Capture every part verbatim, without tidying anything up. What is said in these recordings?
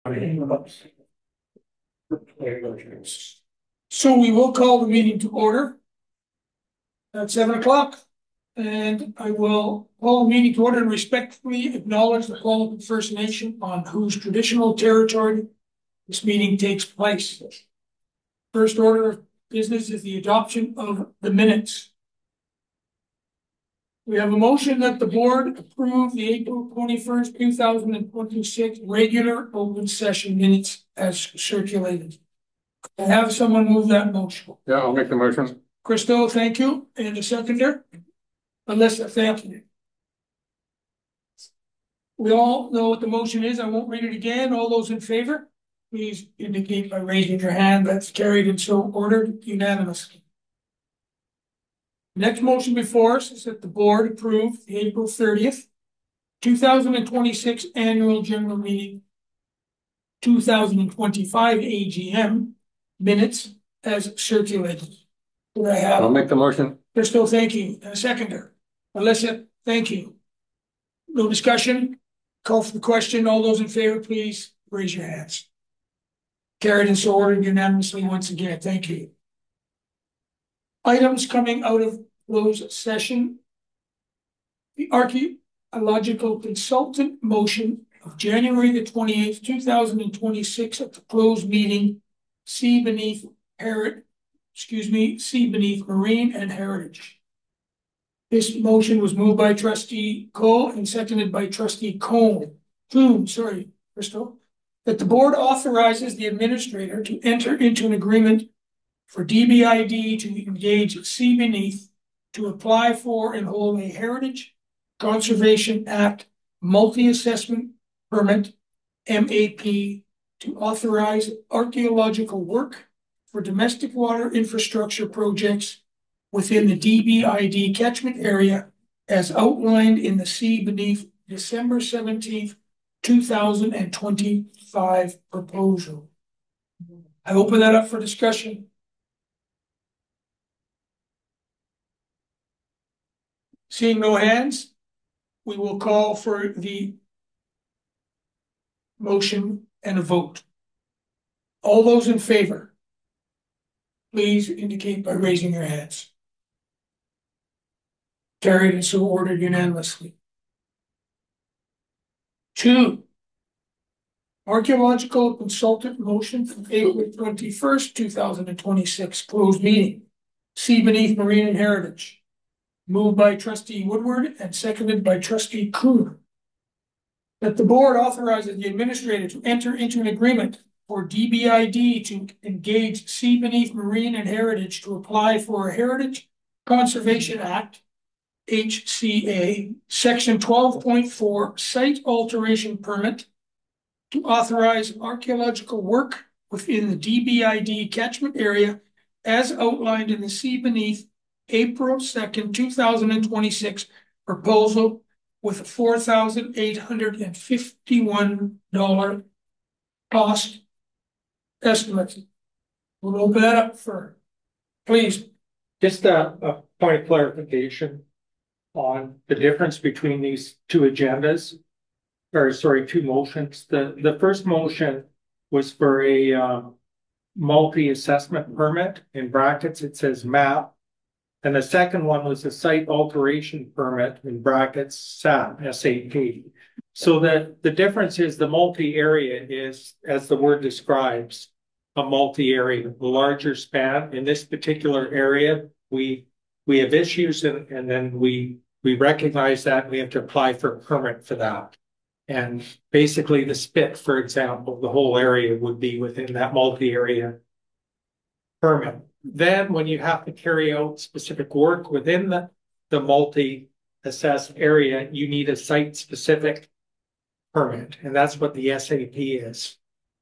So we will call the meeting to order at seven o'clock. And I will call the meeting to order and respectfully acknowledge the Qualicum First Nation on whose traditional territory this meeting takes place. First order of business is the adoption of the minutes. We have a motion that the board approve the April twenty-first, two thousand twenty-six regular open session minutes as circulated. I have someone move that motion. Yeah, I'll make the motion. Christo, thank you. And a seconder? Alyssa, thank you. We all know what the motion is. I won't read it again. All those in favor, please indicate by raising your hand. That's carried and so ordered unanimously. Next motion before us is that the board approve the April thirtieth, two thousand twenty-six annual general meeting, two thousand twenty-five A G M minutes as circulated. Do I have? I'll make the motion. Crystal, thank you. And a seconder. Alyssa, thank you. No discussion? Call for the question. All those in favor, please raise your hands. Carried and so ordered unanimously once again. Thank you. Items coming out of closed session. The archaeological consultant motion of January the twenty-eighth, two thousand twenty-six at the closed meeting, see beneath Heritage, excuse me, see beneath Marine and Heritage. This motion was moved by Trustee Cole and seconded by Trustee Cone. Clune, sorry, Crystal. That the board authorizes the administrator to enter into an agreement for D B I D to engage See Beneath to apply for and hold a Heritage Conservation Act multi-assessment permit, M A P, to authorize archaeological work for domestic water infrastructure projects within the D B I D catchment area as outlined in the See Beneath December seventeenth, two thousand twenty-five proposal. I open that up for discussion. Seeing no hands, we will call for the motion and a vote. All those in favor, please indicate by raising your hands. Carried and so ordered unanimously. Two, archaeological consultant motion from April twenty-first, two thousand twenty-six, closed meeting, See Beneath Marine and Heritage. Moved by Trustee Woodward and seconded by Trustee Clune. That the board authorizes the administrator to enter into an agreement for D B I D to engage See Beneath Marine and Heritage to apply for a Heritage Conservation Act, H C A, Section twelve point four Site Alteration Permit to authorize archaeological work within the D B I D catchment area as outlined in the See Beneath April second, two thousand twenty-six proposal with a four thousand eight hundred fifty-one dollars cost estimate. We'll open that up for, please. Just a, a point of clarification on the difference between these two agendas, or sorry, two motions. The, the first motion was for a um, multi-assessment permit. In brackets, it says map. And the second one was a site alteration permit, in brackets, S A P, S A P. So the, the difference is the multi-area is, as the word describes, a multi-area, a larger span. In this particular area, we we have issues and, and then we we recognize that we have to apply for a permit for that. And basically the spit, for example, the whole area would be within that multi-area permit. Then when you have to carry out specific work within the, the multi-assessed area, you need a site-specific permit. And that's what the S A P is.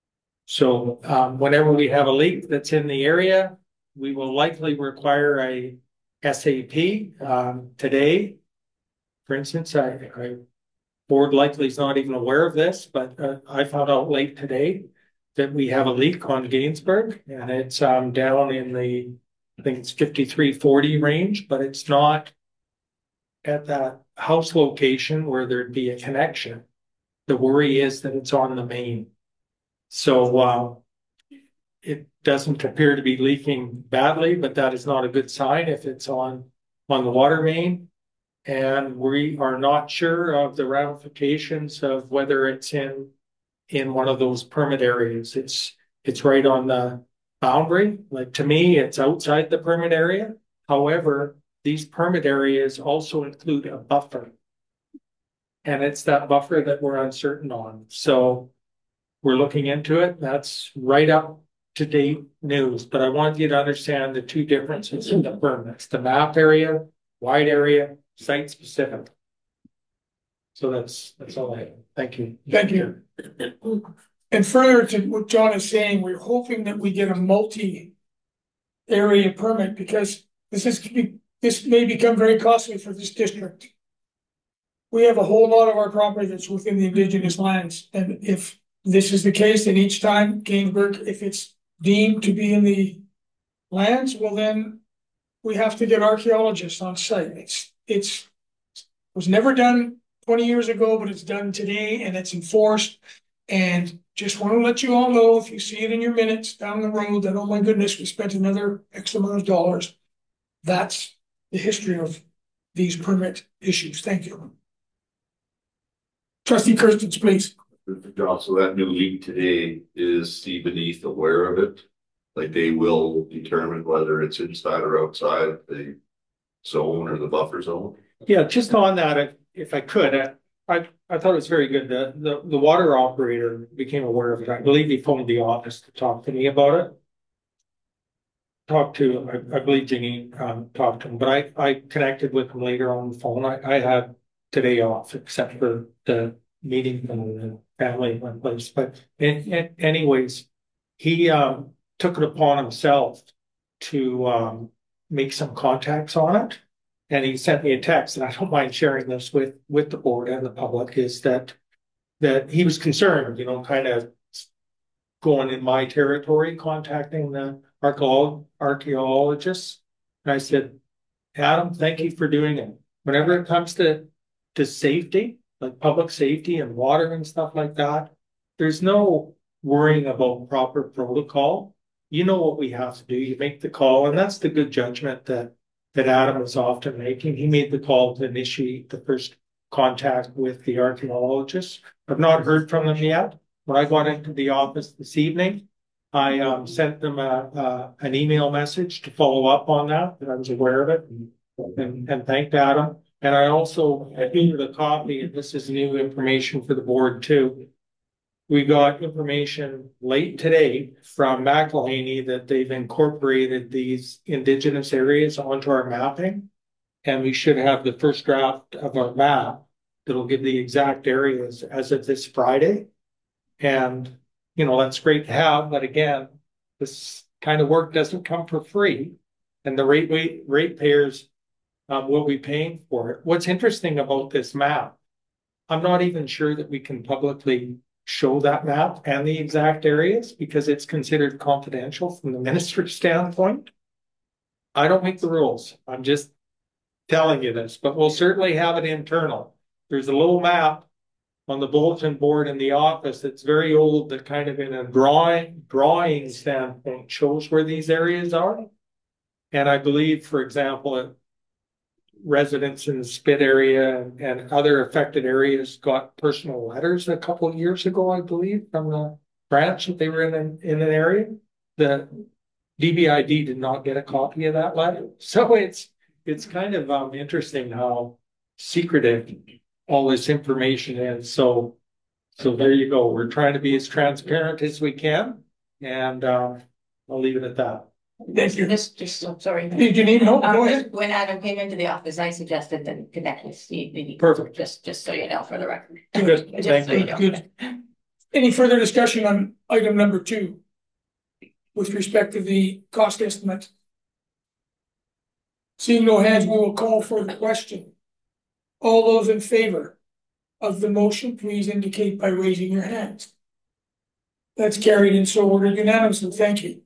So um, whenever we have a leak that's in the area, we will likely require a S A P. Um, today, for instance, I, I board likely is not even aware of this, but uh, I found out late today that we have a leak on Gainsburg, and it's um, down in the, I think it's fifty-three forty range, but it's not at that house location where there'd be a connection. The worry is that it's on the main. So, uh, it doesn't appear to be leaking badly, but that is not a good sign if it's on, on the water main. And we are not sure of the ramifications of whether it's in, in one of those permit areas. It's, it's right on the boundary. Like, to me, it's outside the permit area. However, these permit areas also include a buffer. And it's that buffer that we're uncertain on. So we're looking into it. That's right up to date news. But I want you to understand the two differences in the permits: the map area, wide area, site specific. So that's that's all I have. Thank you. Thank you. And further to what John is saying, we're hoping that we get a multi-area permit, because this is this may become very costly for this district. We have a whole lot of our property that's within the Indigenous lands, and if this is the case, then each time Gainsburg, if it's deemed to be in the lands, well then we have to get archaeologists on site. It's it's it was never done twenty years ago, but it's done today and it's enforced. And just want to let you all know, if you see it in your minutes down the road, that, oh my goodness, we spent another X amount of dollars. That's the history of these permit issues. Thank you. Trustee Kirsten, please. So that new league today, is Sea Beneath aware of it? Like, they will determine whether it's inside or outside the zone or the buffer zone? Yeah, just on that, if, if I could, I, I I thought it was very good. The, the the water operator became aware of it. I believe he phoned the office to talk to me about it. Talked to, I, I believe Janine um, talked to him, but I, I connected with him later on the phone. I, I had today off, except for the meeting and the family in one place. But in, in, anyways, he um, took it upon himself to um, make some contacts on it. And he sent me a text, and I don't mind sharing this with, with the board and the public, is that that he was concerned, you know, kind of going in my territory, contacting the archaeologists. And I said, Adam, thank you for doing it. Whenever it comes to, to safety, like public safety and water and stuff like that, there's no worrying about proper protocol. You know what we have to do. You make the call, and that's the good judgment that that Adam is often making. He made the call to initiate the first contact with the archaeologists. I've not heard from them yet. When I got into the office this evening, I um, sent them a, a, an email message to follow up on that, that I was aware of it, and, and, and thanked Adam. And I also gave a copy, and this is new information for the board too. We got information late today from McElhaney that they've incorporated these Indigenous areas onto our mapping. And we should have the first draft of our map that'll give the exact areas as of this Friday. And, you know, that's great to have. But again, this kind of work doesn't come for free. And the rate, rate, rate payers um, will be paying for it. What's interesting about this map, I'm not even sure that we can publicly show that map and the exact areas because it's considered confidential from the minister's standpoint. I don't make the rules. I'm just telling you this, but we'll certainly have it internal. There's a little map on the bulletin board in the office that's very old, that kind of in a drawing drawing standpoint shows where these areas are. And I believe, for example, residents in the Spit area and, and other affected areas got personal letters a couple of years ago, I believe, from the branch that they were in an, in an area. The D B I D did not get a copy of that letter. So it's it's kind of um, interesting how secretive all this information is. So so there you go. We're trying to be as transparent as we can, and um, I'll leave it at that. Thank you. Just, just, I'm sorry. Did you need help? Um, Go ahead. When Adam came into the office, I suggested that he connect with Steve. Maybe. Perfect. Just, just so you know, for the record. Good. Just Thank so you. you know. Good. Any further discussion on item number two with respect to the cost estimate? Seeing no hands, we will call for the question. All those in favor of the motion, please indicate by raising your hands. That's carried and so ordered unanimously. Thank you.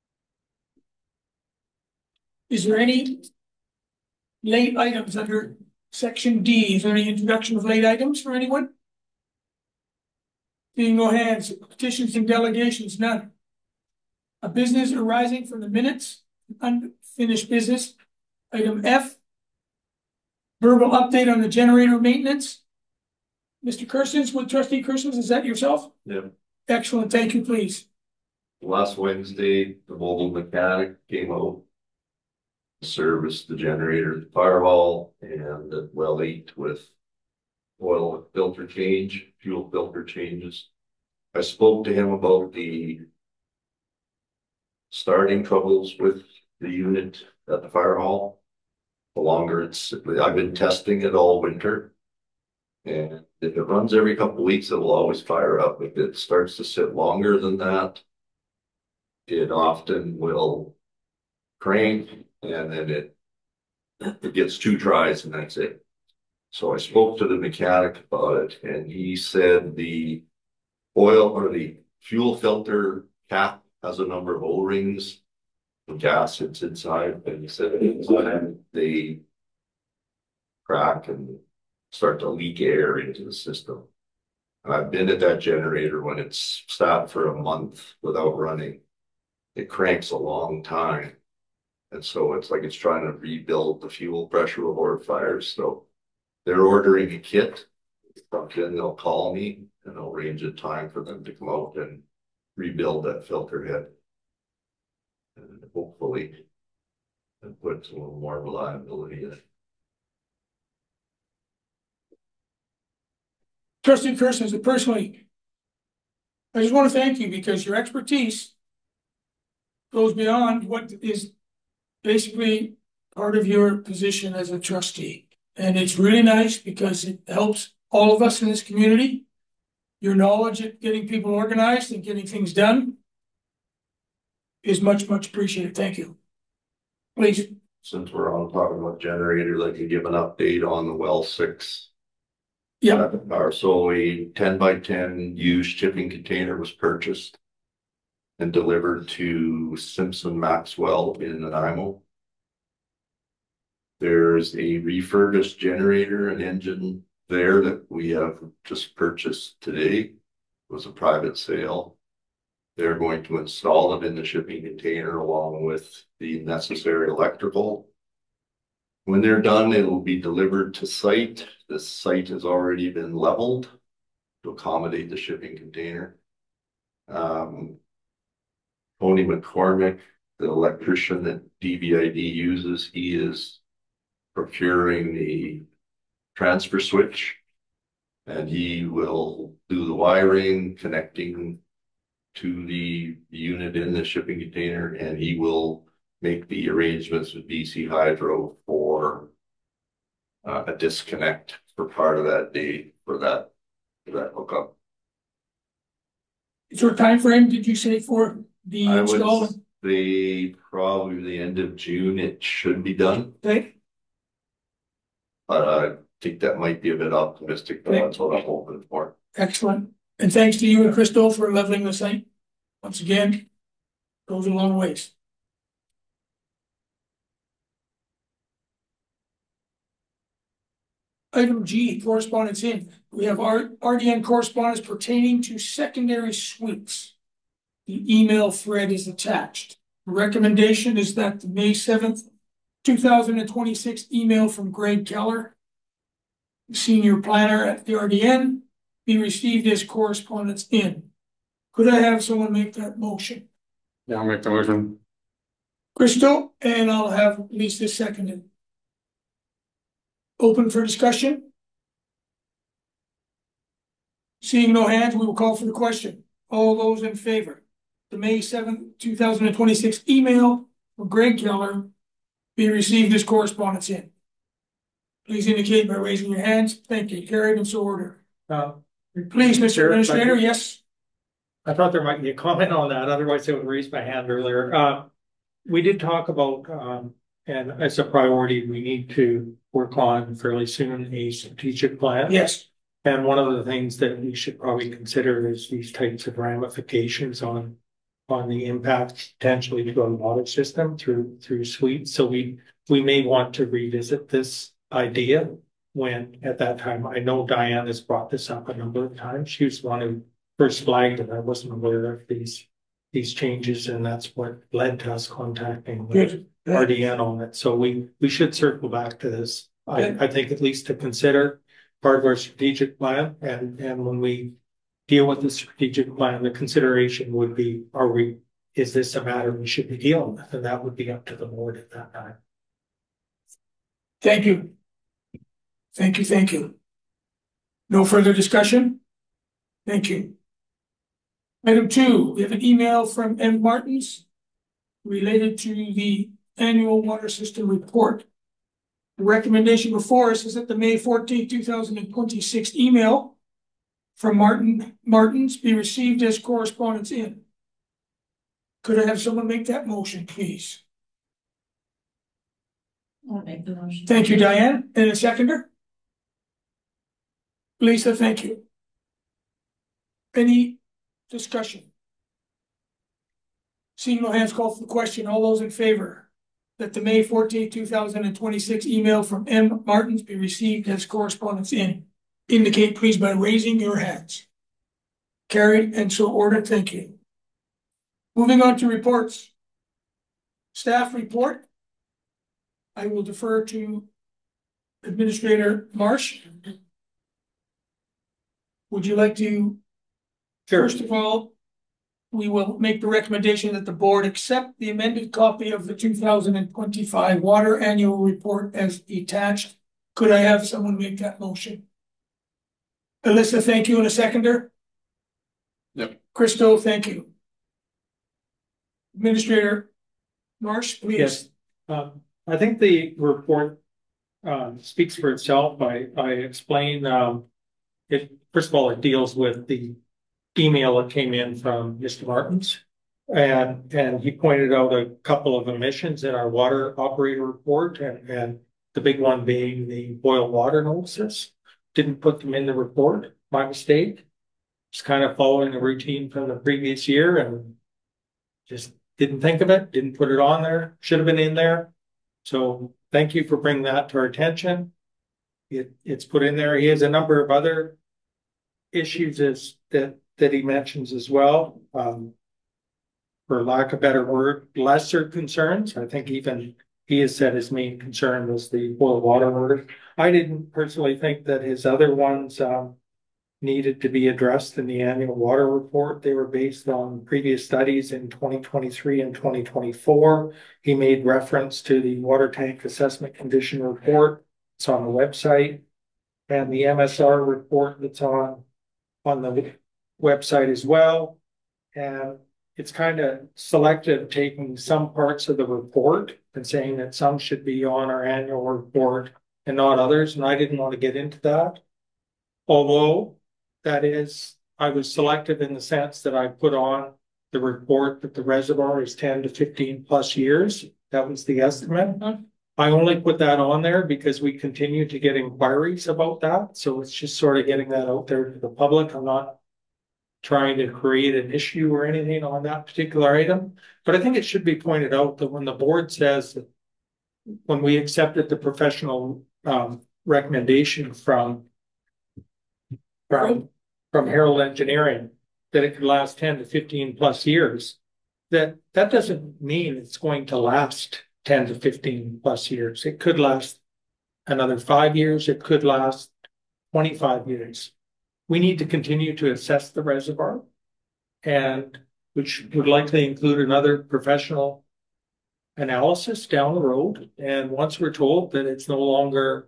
Is there any late items under section D? Is there any introduction of late items for anyone? Seeing no hands, petitions and delegations, none. A business arising from the minutes, unfinished business. Item F. Verbal update on the generator maintenance. Mister Kersons, with trustee Kersons, is that yourself? Yeah. Excellent, thank you, please. Last Wednesday, the mobile mechanic came out. Serviced the generator, the firewall, and the well eight with oil filter change, fuel filter changes. I spoke to him about the starting troubles with the unit at the fire hall. The longer it's, I've been testing it all winter. And if it runs every couple of weeks, it will always fire up. If it starts to sit longer than that, it often will crank, and then it it gets two tries and that's it. So I spoke to the mechanic about it, and he said the oil or the fuel filter cap has a number of O-rings. The gas sits inside, and he said inside they crack and start to leak air into the system. And I've been at that generator when it's sat for a month without running. It cranks a long time. And so it's like it's trying to rebuild the fuel pressure before it fires. So they're ordering a kit. Then they'll call me and I'll arrange a time for them to come out and rebuild that filter head. And hopefully it puts a little more reliability in it. Trustee Kersons, personally, I just want to thank you because your expertise goes beyond what is basically part of your position as a trustee. And it's really nice because it helps all of us in this community. Your knowledge at getting people organized and getting things done is much, much appreciated. Thank you. Please. Since we're on talking about generators, I can give an update on the well six. Yeah. Uh, so a ten by ten used shipping container was purchased and delivered to Simpson Maxwell in Nanaimo. There's a refurbished generator and engine there that we have just purchased today. It was a private sale. They're going to install it in the shipping container along with the necessary electrical. When they're done, it will be delivered to site. The site has already been leveled to accommodate the shipping container. Um, Tony McCormick, the electrician that D B I D uses, he is procuring the transfer switch, and he will do the wiring, connecting to the unit in the shipping container, and he will make the arrangements with B C Hydro for uh, a disconnect for part of that day for that for that hookup. So, time frame did you say for the I install? would say probably the end of June it should be done. Okay. But I think that might be a bit optimistic, but Okay. that's what I'm hoping for. Excellent. And thanks to you and Crystal for leveling the site. Once again, goes a long ways. Item G, correspondence in. We have our R D N correspondence pertaining to secondary suites. The email thread is attached. The recommendation is that the May seventh, two thousand twenty-six email from Greg Keller, senior planner at the R D N, be received as correspondence in. Could I have someone make that motion? Yeah, I'll make the motion. Crystal, and I'll have Lisa seconded. Open for discussion? Seeing no hands, we will call for the question. All those in favor? The May seventh, two thousand twenty-six email from Greg Keller be received as correspondence in. Please indicate by raising your hands. Thank you. Carried and so ordered. Uh, Please, Mister Chair, Administrator, I- yes. I thought there might be a comment on that, otherwise I would raise my hand earlier. Uh, we did talk about, um, and as a priority, we need to work on fairly soon a strategic plan. Yes. And one of the things that we should probably consider is these types of ramifications on, on the impact potentially to our water system through, through suites. So we, we may want to revisit this idea when, at that time, I know Diane has brought this up a number of times. She was one who first flagged it, I wasn't aware of these, these changes, and that's what led to us contacting Good. R D N on it. So we, we should circle back to this. I, I think at least to consider part of our strategic plan, and, and when we deal with the strategic plan, the consideration would be, are we, is this a matter we should be dealing with? And that would be up to the board at that time. Thank you. Thank you, thank you. No further discussion? Thank you. Item two, we have an email from M. Martins related to the annual water system report. The recommendation before us is that the May fourteenth, two thousand twenty-six email from Martin Martins be received as correspondence in. Could I have someone make that motion, please? I'll make the motion. Thank you, Diane. And a seconder? Lisa, thank you. Any discussion? Seeing no hands called for the question, all those in favor that the May fourteenth, two thousand twenty-six email from M. Martins be received as correspondence in, indicate please by raising your hands. Carried and so ordered, thank you. Moving on to reports. Staff report. I will defer to Administrator Marsh. Would you like to? Sure. First of all, we will make the recommendation that the board accept the amended copy of the two thousand twenty-five water annual report as attached. Could I have someone make that motion? Alyssa, thank you, and a seconder. Yep. Christo, thank you. Administrator Marsh, please. Yes. Um, I think the report um, speaks for itself. I, I explain um, it. First of all, it deals with the email that came in from Mister Martins, and and he pointed out a couple of omissions in our water operator report, and, and the big one being the boil water notices. Didn't put them in the report, my mistake. Just kind of following a routine from the previous year and just didn't think of it, didn't put it on there, should have been in there. So thank you for bringing that to our attention. It, it's put in there. He has a number of other issues as, that, that he mentions as well. Um, for lack of a better word, lesser concerns. I think even he has said his main concern was the boil water order. I didn't personally think that his other ones um, needed to be addressed in the annual water report. They were based on previous studies in twenty twenty-three and twenty twenty-four. He made reference to the water tank assessment condition report. It's on the website, and the M S R report that's on on the website as well. And it's kind of selective, taking some parts of the report and saying that some should be on our annual report and not others. And I didn't want to get into that. Although that is, I was selective in the sense that I put on the report that the reservoir is ten to fifteen plus years. That was the estimate. Mm-hmm. I only put that on there because we continue to get inquiries about that. So it's just sort of getting that out there to the public. I'm not trying to create an issue or anything on that particular item. But I think it should be pointed out that when the board says that when we accepted the professional um, recommendation from from from Herald Engineering that it could last ten to fifteen plus years, that that doesn't mean it's going to last ten to fifteen plus years. It could last another five years. It could last twenty-five years. We need to continue to assess the reservoir, and which would likely include another professional analysis down the road. And once we're told that it's no longer,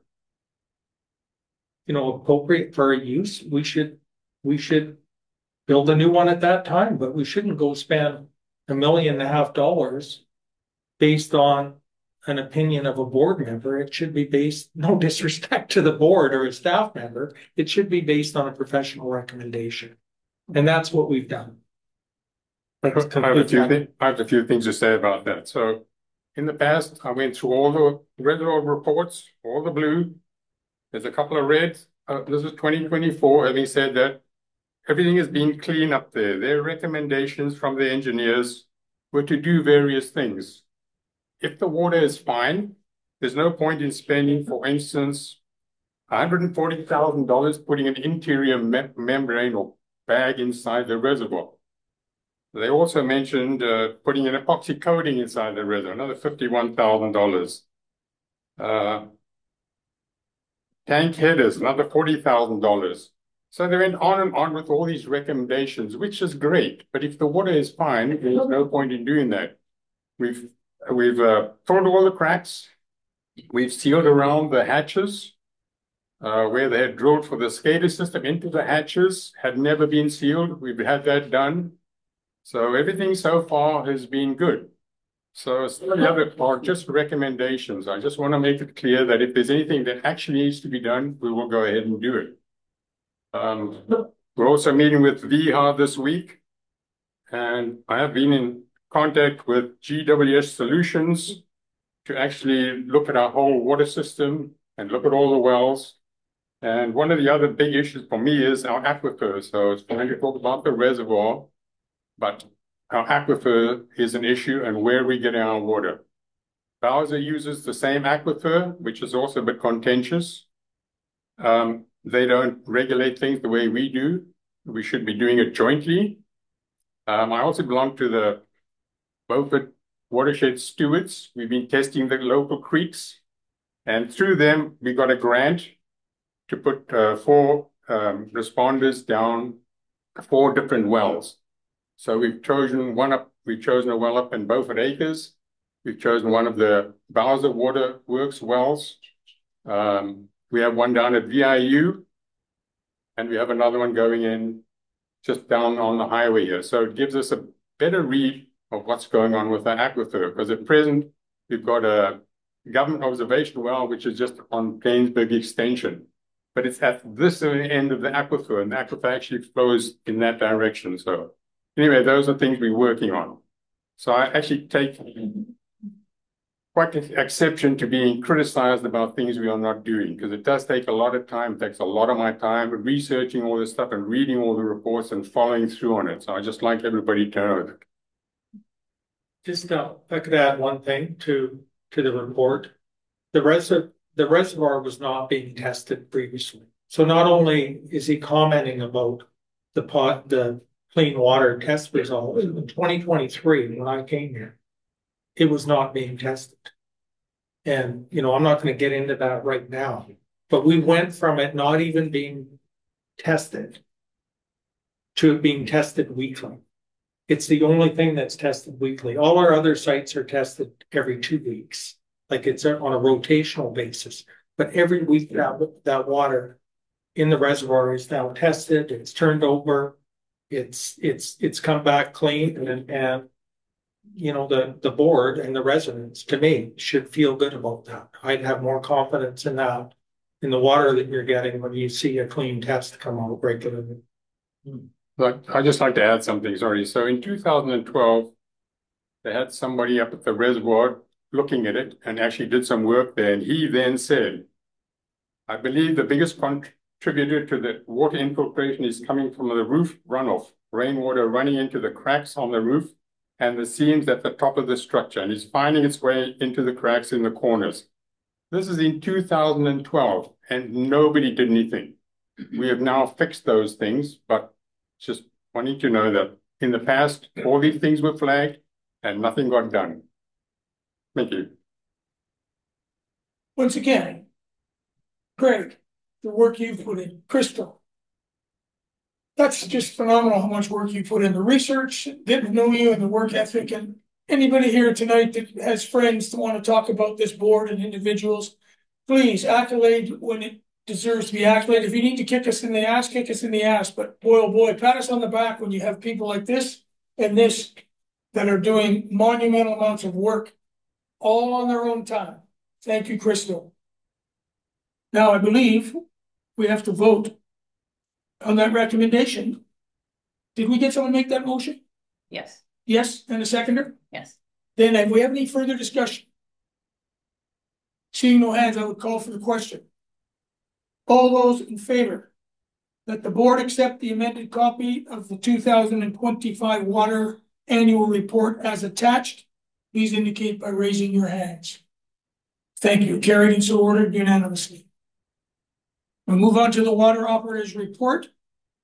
you know, appropriate for our use, we should we should build a new one at that time. But we shouldn't go spend a million and a half dollars based on an opinion of a board member. It should be based, no disrespect to the board or a staff member, it should be based on a professional recommendation. And that's what we've done. I have, a few th- I have a few things to say about that. So in the past, I went through all the reservoir reports, all the blue. There's a couple of reds. Uh, this is twenty twenty-four, having said that, everything has been clean up there. Their recommendations from the engineers were to do various things. If the water is fine, there's no point in spending, for instance, one hundred forty thousand dollars putting an interior me- membrane or bag inside the reservoir. They also mentioned uh, putting an epoxy coating inside the reservoir, another fifty-one thousand dollars. Uh, tank headers, another forty thousand dollars. So they went on and on with all these recommendations, which is great. But if the water is fine, there's no point in doing that. We've we've uh, filled all the cracks. We've sealed around the hatches uh, where they had drilled for the SCADA system into the hatches, had never been sealed. We've had that done. So everything so far has been good. So the other part, just recommendations. I just want to make it clear that if there's anything that actually needs to be done, we will go ahead and do it. Um, we're also meeting with V H A this week, and I have been in contact with G W S Solutions to actually look at our whole water system and look at all the wells. And one of the other big issues for me is our aquifer. So it's fine to talk about the reservoir, but our aquifer is an issue and where we get our water. Bowser uses the same aquifer, which is also a bit contentious. Um, they don't regulate things the way we do. We should be doing it jointly. Um, I also belong to the Beaufort Watershed Stewards. We've been testing the local creeks, and through them, we got a grant to put uh, four um, responders down four different wells. So we've chosen one up, we've chosen a well up in Beaufort Acres. We've chosen one of the Bowser Water Works wells. Um, we have one down at V I U, and we have another one going in just down on the highway here. So it gives us a better read of what's going on with the aquifer, because at present, we've got a government observation well, which is just on Plainsburg Extension. But it's at this end of the aquifer, and the aquifer actually flows in that direction. So anyway, those are things we're working on. So I actually take quite an exception to being criticized about things we are not doing, because it does take a lot of time. It takes a lot of my time researching all this stuff and reading all the reports and following through on it. So I just like everybody to know that. Just uh, if I could add one thing to to the report. The reservoir the reservoir was not being tested previously. So not only is he commenting about the pot the clean water test results in twenty twenty-three when I came here, it was not being tested. And you know, I'm not going to get into that right now, but we went from it not even being tested to it being tested weekly. It's the only thing that's tested weekly. All our other sites are tested every two weeks. Like it's on a rotational basis, but every week that, that water in the reservoir is now tested, it's turned over, it's it's it's come back clean, and, and you know, the, the board and the residents, to me, should feel good about that. I'd have more confidence in that, in the water that you're getting when you see a clean test come out regularly. But I'd just like to add something, sorry. So in two thousand twelve, they had somebody up at the reservoir looking at it and actually did some work there. And he then said, I believe the biggest contributor to the water infiltration is coming from the roof runoff, rainwater running into the cracks on the roof and the seams at the top of the structure, and it's finding its way into the cracks in the corners. This is in two thousand twelve, and nobody did anything. We have now fixed those things, but just wanting to know that in the past, all these things were flagged and nothing got done. Thank you. Once again, Craig, the work you've put in, Crystal. That's just phenomenal how much work you put in the research, getting to know you and the work ethic. And anybody here tonight that has friends that want to talk about this board and individuals, please accolade when it deserves to be accolade. If you need to kick us in the ass, kick us in the ass. But boy, oh boy, pat us on the back when you have people like this and this that are doing monumental amounts of work all on their own time. Thank you, Crystal. Now, I believe we have to vote on that recommendation. Did we get someone to make that motion? Yes, Yes, and a seconder? yes. Then if we have any further discussion? Seeing no hands, I would call for the question. All those in favor that the board accept the amended copy of the two thousand twenty-five water annual report as attached, please indicate by raising your hands. Thank you. Carried and so ordered unanimously. We'll move on to the water operator's report.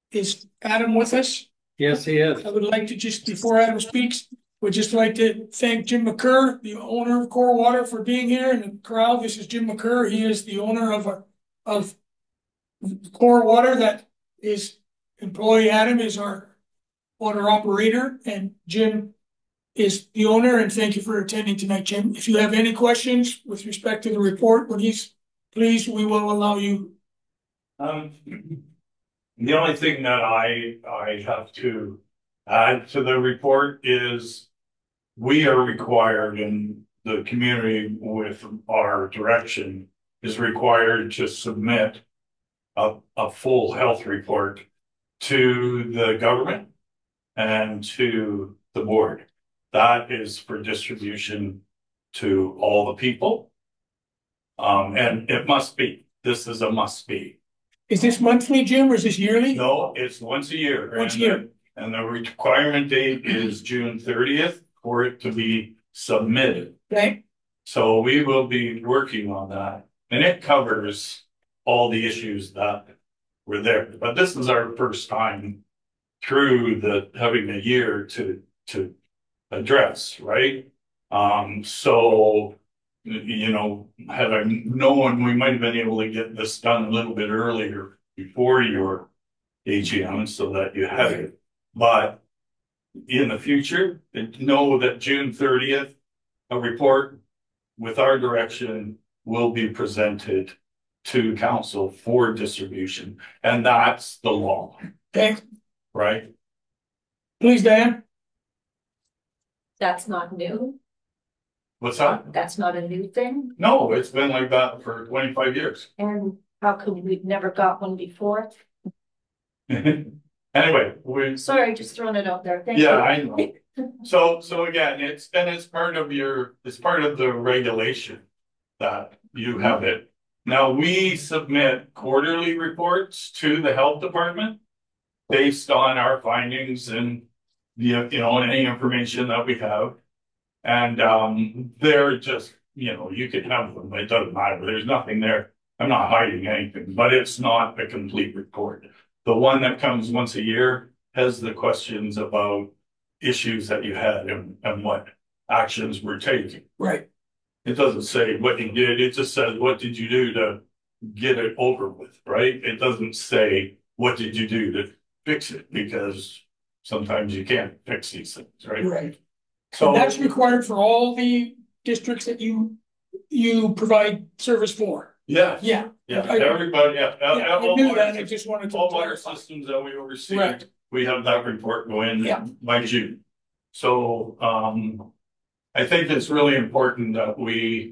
is Adam with us? Yes, he is. I would like to just, before Adam speaks, would just like to thank Jim McCurr, the owner of Core Water, for being here in the crowd. This is Jim McCurr. He is the owner of a, of Core Water. That is employee Adam is our water operator, and Jim is the owner. And thank you for attending tonight, Jim. If you have any questions with respect to the report, when he's pleased, we will allow you. Um, the only thing that I, I have to add to the report is we are required, in the community with our direction is required to submit a, a full health report to the government and to the board. That is for distribution to all the people. Um, and it must be, this is a must be. Is this monthly, Jim, or is this yearly? No, it's once a year. Once a and, year. And the requirement date is June thirtieth for it to be submitted. Okay. So we will be working on that, and it covers all the issues that were there. But this is our first time through the having a year to to address, right? Um, so you know, had I known, we might have been able to get this done a little bit earlier before your A G M so that you had it. But in the future, know that June thirtieth, a report with our direction will be presented to council for distribution. And that's the law. Okay. Right? Please, Diane. That's not new. What's that? That's not a new thing. No, it's been like that for twenty-five years. And how come we've never got one before? Anyway, we Sorry, just throwing it out there. Thank yeah, you. I know. So so again, it's and it's part of your it's part of the regulation that you have it. Now we submit quarterly reports to the health department based on our findings and the you know any information that we have. And um, they're just, you know, you can have them, it doesn't matter. There's nothing there. I'm not hiding anything, but it's not a complete report. The one that comes once a year has the questions about issues that you had and, and what actions were taken. Right. It doesn't say what you did. It just says, what did you do to get it over with, right? It doesn't say, what did you do to fix it? Because sometimes you can't fix these things, right? Right. So And that's required for all the districts that you you provide service for. yeah, Yeah. yeah, I- everybody, yeah. Yeah, I all knew water that. I systems- just wanted to All water clarify. systems that we oversee, Right. we have that report go in Yeah. by June. So um, I think it's really important that we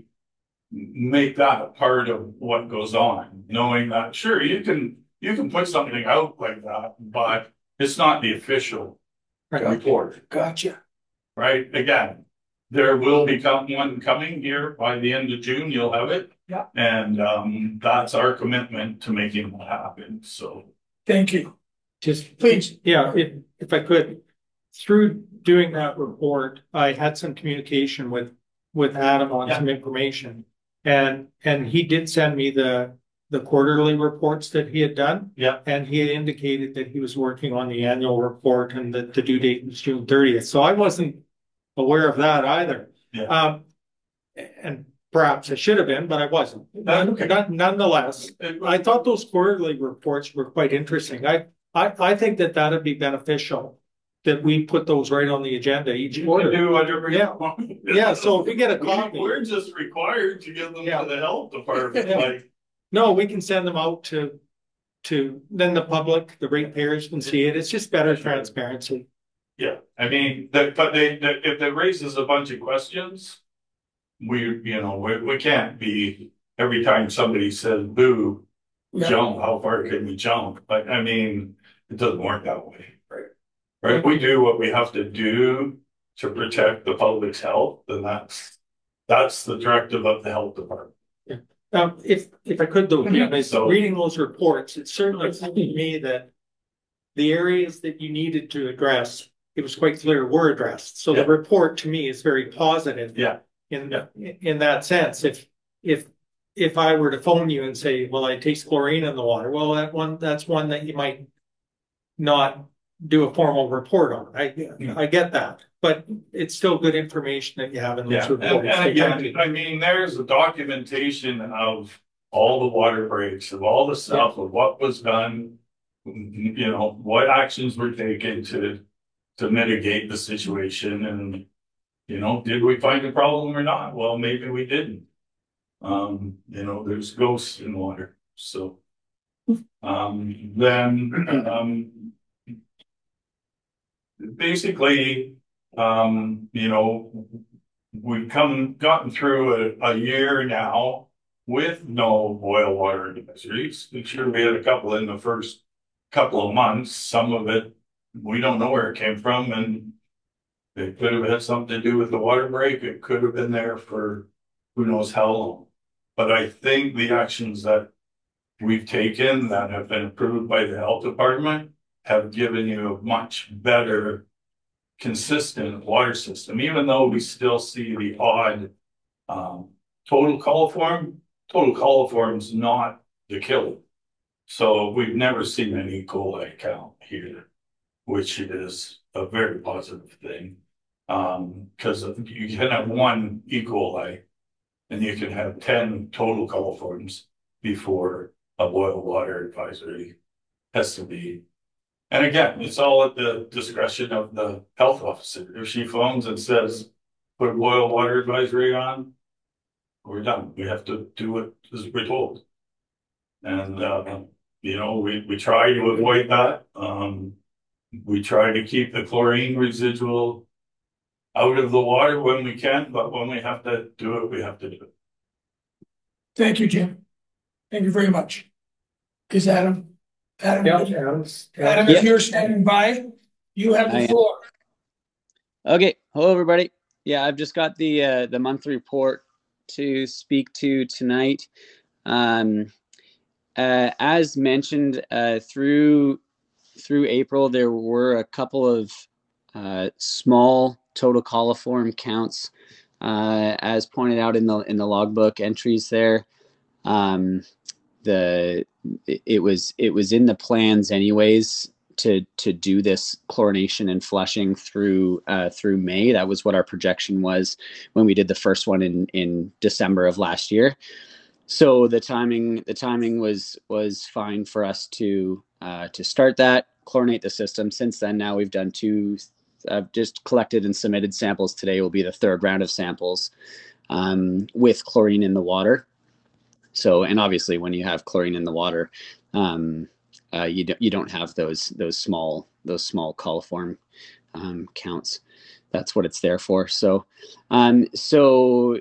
make that a part of what goes on, knowing that sure you can you can put something out like that, but it's not the official report, Gotcha. right? Again, there will be come one coming here by the end of June. You'll have it, Yeah. and um, that's our commitment to making that happen. So Thank you. Just Please. Yeah, if, if I could, through doing that report, I had some communication with, with Adam on Yeah. some information. And, and he did send me the, the quarterly reports that he had done. Yeah. And he had indicated that he was working on the annual report and that the due date was June thirtieth. So I wasn't aware of that either. Yeah. Um, and perhaps I should have been, but I wasn't. That's okay. None- Nonetheless, I thought those quarterly reports were quite interesting. I, I, I think that that'd be beneficial, that we put those right on the agenda each you can quarter. do whatever you Yeah. want. Yeah, so if we get a We- copy, We're just required to give them Yeah. to the health department, Yeah. like, no, we can send them out to, to, then the public, the ratepayers can see it. It's just better transparency. yeah, I mean, that, but they, that, if it raises a bunch of questions, we, you know, we, we can't be, every time somebody says boo, Yeah. jump, how far can we jump? But I mean, it doesn't work that way, right? Right, we do what we have to do to protect the public's health, and that's, that's the directive of the health department. Um, if, if I could though, Jim, is So- reading those reports, it certainly seemed to me that the areas that you needed to address, it was quite clear were addressed. So the Yeah. report to me is very positive. Yeah. In, in that sense, if, if, if I were to phone you and say, well, I taste chlorine in the water, well, that one, that's one that you might not do a formal report on. I, I get that, but it's still good information that you have in Yeah, those and, reports. and again, I mean, there's a documentation of all the water breaks, of all the stuff, of what was done. You know, what actions were taken to, to mitigate the situation, and, you know, did we find a problem or not? Well, maybe we didn't. Um, you know, there's ghosts in water, so. Um, then, um. Basically, um, you know, we've come, gotten through a, a year now with no boil water advisories. Sure, we had a couple in the first couple of months. Some of it, we don't know where it came from, and it could have had something to do with the water break. It could have been there for who knows how long. But I think the actions that we've taken that have been approved by the health department have given you a much better consistent water system, even though we still see the odd um, total coliform. Total coliform is not the killer. So we've never seen an E. coli count here, which is a very positive thing. Um, because you can have one E. coli and you can have ten total coliforms before a boil water advisory has to be. And again, it's all at the discretion of the health officer. If she phones and says, put a boil water advisory on, we're done. We have to do what is we're told. And, uh, you know, we, we try to avoid that. Um, we try to keep the chlorine residual out of the water when we can, but when we have to do it, we have to do it. Thank you, Jim. Thank you very much. Is Adam, Adam, Yeah, Adam, Adam's- if Yeah. you're standing by, you have I the am. floor. Okay, hello everybody. Yeah, I've just got the uh, the monthly report to speak to tonight. Um, uh, as mentioned, uh, through through April, there were a couple of uh, small total coliform counts, uh, as pointed out in the in the logbook entries there. Um, the it, it was it was in the plans anyways to to do this chlorination and flushing through uh, through May. That was what our projection was when we did the first one in in December of last year. So the timing the timing was was fine for us to uh, to start that, chlorinate the system. Since then, now we've done two. I've uh, just collected and submitted samples. Today will be the third round of samples um, with chlorine in the water. So, and obviously, when you have chlorine in the water, um, uh, you don't you don't have those those small those small coliform um, counts. That's what it's there for. So, um, so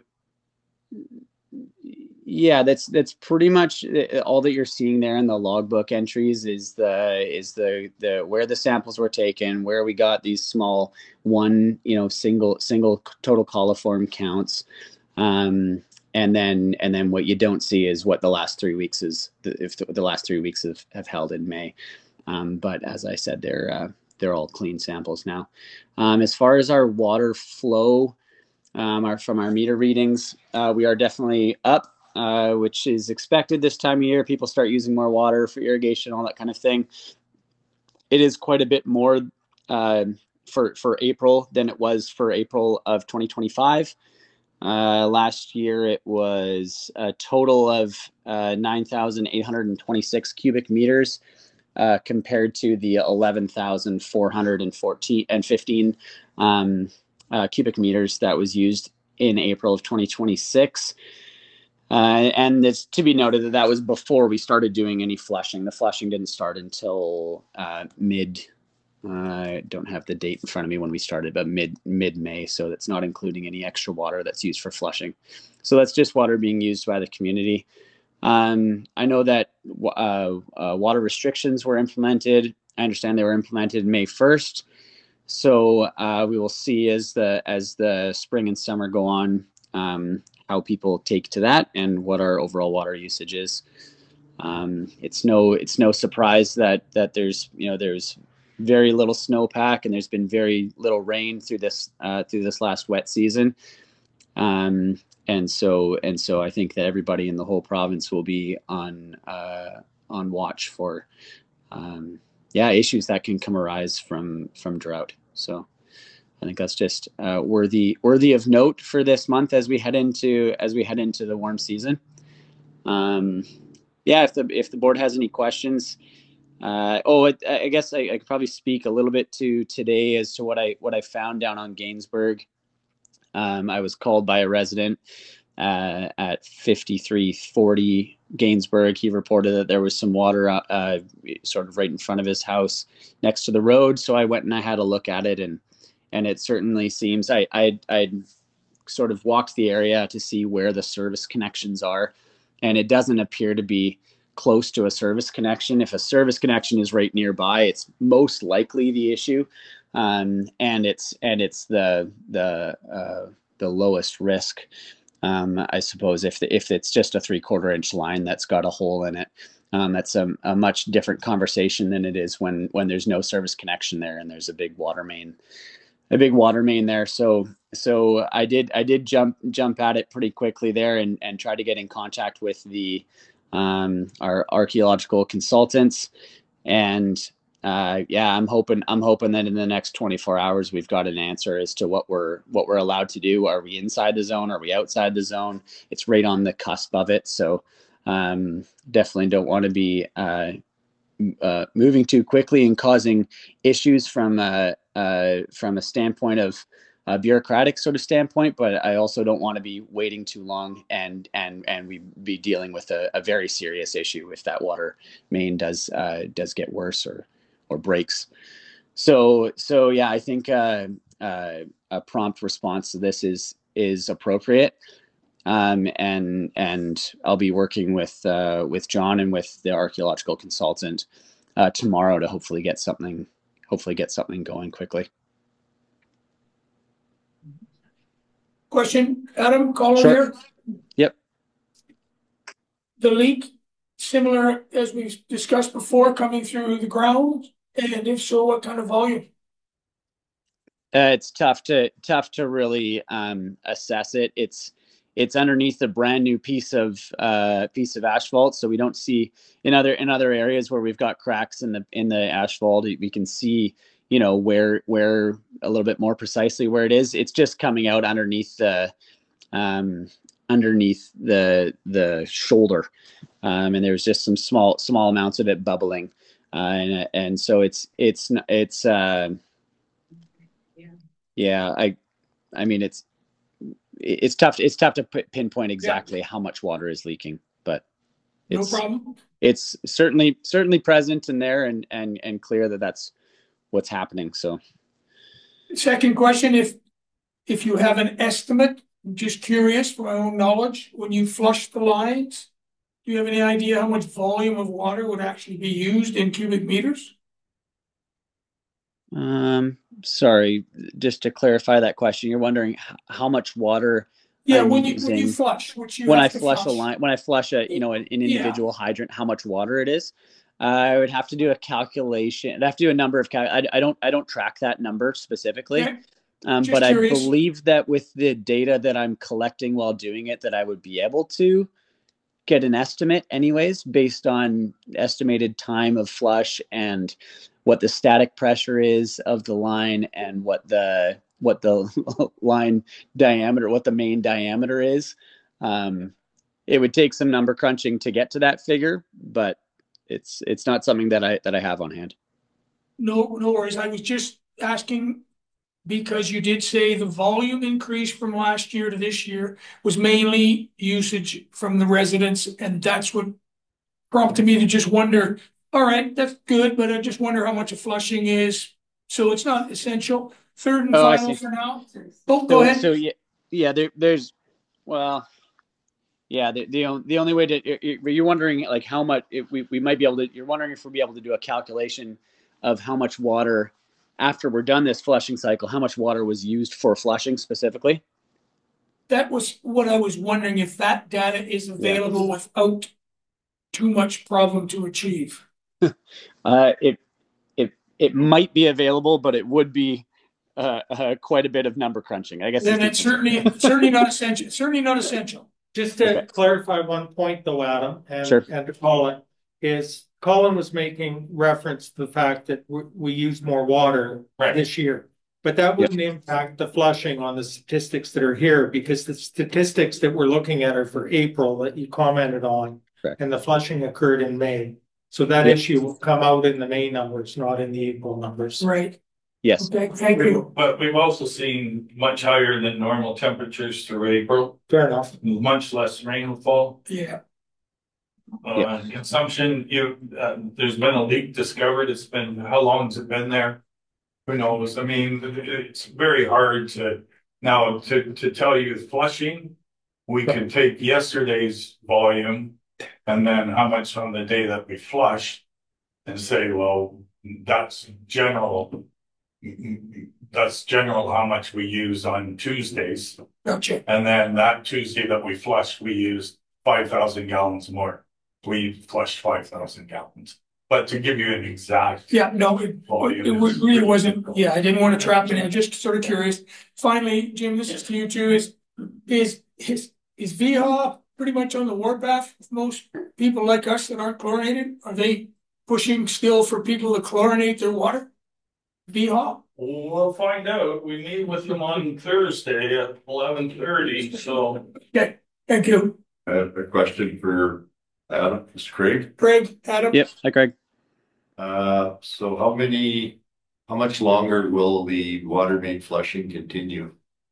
yeah, that's that's pretty much all that you're seeing there in the logbook entries. Is the is the the where the samples were taken, where we got these small one you know single single total coliform counts. Um, And then, and then, what you don't see is what the last three weeks is. If the, the last three weeks have, have held in May, um, but as I said, they're uh, they're all clean samples now. Um, as far as our water flow, um, our from our meter readings, uh, we are definitely up, uh, which is expected this time of year. People start using more water for irrigation, all that kind of thing. It is quite a bit more uh, for for April than it was for April of twenty twenty-five. Uh, last year, it was a total of uh, nine thousand eight hundred twenty-six cubic meters uh, compared to the eleven thousand four hundred fourteen and fifteen um, uh, cubic meters that was used in April of twenty twenty-six. Uh, and it's to be noted that that was before we started doing any flushing. The flushing didn't start until uh, mid I don't have the date in front of me when we started, but mid mid May. So that's not including any extra water that's used for flushing. So that's just water being used by the community. Um, I know that uh, uh, water restrictions were implemented. I understand they were implemented May first. So uh, we will see as the as the spring and summer go on um, how people take to that and what our overall water usage is. Um, it's no it's no surprise that that there's you know there's very little snowpack and there's been very little rain through this uh, through this last wet season, um, and so and so I think that everybody in the whole province will be on uh, on watch for um, yeah, issues that can come arise from from drought. So I think that's just uh, worthy worthy of note for this month as we head into as we head into the warm season. Um, yeah, if the if the board has any questions, uh, oh, it, I guess I, I could probably speak a little bit to today as to what I what I found down on Gainsburg. Um, I was called by a resident uh, at fifty-three forty Gainsburg. He reported that there was some water uh, sort of right in front of his house next to the road. So I went and I had a look at it, and and it certainly seems I I I sort of walked the area to see where the service connections are, and it doesn't appear to be close to a service connection. If a service connection is right nearby, it's most likely the issue, um, and it's and it's the the uh, the lowest risk. Um, I suppose if the, if it's just a three quarter inch line that's got a hole in it, um, that's a, a much different conversation than it is when when there's no service connection there and there's a big water main, a big water main there. So so I did I did jump jump at it pretty quickly there and and try to get in contact with the um, our archaeological consultants, and uh, yeah, I'm hoping I'm hoping that in the next twenty-four hours we've got an answer as to what we're what we're allowed to do. Are we inside the zone? Are we outside the zone? It's right on the cusp of it, so um, definitely don't want to be uh, uh, moving too quickly and causing issues from a uh, from a standpoint of a bureaucratic sort of standpoint. But I also don't want to be waiting too long and and and we be dealing with a, a very serious issue if that water main does uh, does get worse or or breaks. So so yeah, I think uh, uh, a prompt response to this is is appropriate. Um, and and I'll be working with uh, with John and with the archaeological consultant uh, tomorrow to hopefully get something hopefully get something going quickly. Question, Adam, caller Sure. here. Yep. The leak, similar as we've discussed before, coming through the ground, and if so, what kind of volume? Uh, it's tough to tough to really um, assess it. It's it's underneath a brand new piece of uh, piece of asphalt, so we don't see in other in other areas where we've got cracks in the in the asphalt. We can see, you know, where where a little bit more precisely where it is. It's just coming out underneath the um, underneath the the shoulder, um, and there's just some small small amounts of it bubbling, uh, and and so it's it's it's. Uh, Yeah, I, I mean, it's, it's tough. It's tough to pinpoint exactly yeah. how much water is leaking, but it's, no problem. It's certainly, certainly present in there and, and, and clear that that's what's happening. So second question, if, if you have an estimate, I'm just curious for my own knowledge, when you flush the lines, do you have any idea how much volume of water would actually be used in cubic meters? Um, sorry, just to clarify that question, you're wondering how much water. Yeah, I'm when you using, when you flush, which you when I flush, flush a line, when I flush a you know an, an individual yeah. hydrant, how much water it is. Uh, I would have to do a calculation. I'd have to do a number of cal. I, I don't I don't track that number specifically, okay. um, but curious. I believe that with the data that I'm collecting while doing it, that I would be able to get an estimate, anyways, based on estimated time of flush and what the static pressure is of the line and what the what the line diameter, what the main diameter is. Um, it would take some number crunching to get to that figure, but it's it's not something that I that I have on hand. No, no worries. I was just asking because you did say the volume increase from last year to this year was mainly usage from the residents, and that's what prompted me to just wonder. All right, that's good, but I just wonder how much a flushing is. So it's not essential. Third and oh, final for now. Oh, so, go ahead. So yeah, yeah. There, there's, well, yeah. The the, the only way to you're wondering like how much if we we might be able to. You're wondering if we'll be able to do a calculation of how much water after we're done this flushing cycle, how much water was used for flushing specifically. That was what I was wondering, if that data is available yeah. without too much problem to achieve. uh, it it it might be available, but it would be uh, uh, quite a bit of number crunching. I guess. Then it's certainly certainly not essential. Certainly not essential. Just to okay. clarify one point, though, Adam, and sure. and to call it, is Colin was making reference to the fact that we, we use more water Right. this year. But that wouldn't impact the flushing on the statistics that are here, because the statistics that we're looking at are for April that you commented on. Correct. And the flushing occurred in May. So that Yep. issue will come out in the May numbers, not in the April numbers. Right, Yes. okay, thank you. But we've also seen much higher than normal temperatures through April, Fair enough. much less rainfall. Yeah, Uh, consumption, you, uh, there's been a leak discovered. It's been, how long's it been there? Who knows? I mean, it's very hard to, now to, to tell you flushing. We can take yesterday's volume and then how much on the day that we flushed and say, well, that's general. That's general how much we use on Tuesdays. gotcha. And then that Tuesday that we flushed, we used five thousand gallons more. We flushed five thousand gallons. But to give you an exact, Yeah, no, it, it was- really wasn't, yeah, I didn't want to trap it in, just sort of curious. Finally, Jim, this is to you too, is, is, is, is V H A pretty much on the warpath with most people like us that aren't chlorinated? Are they pushing still for people to chlorinate their water? V H A? we'll find out. We meet with them on Thursday at eleven thirty, so. Okay, thank you. I have a question for Adam, Mister Craig. Craig, Adam? Yep. Hi, Craig. Uh, so how many, how much longer will the water main flushing continue?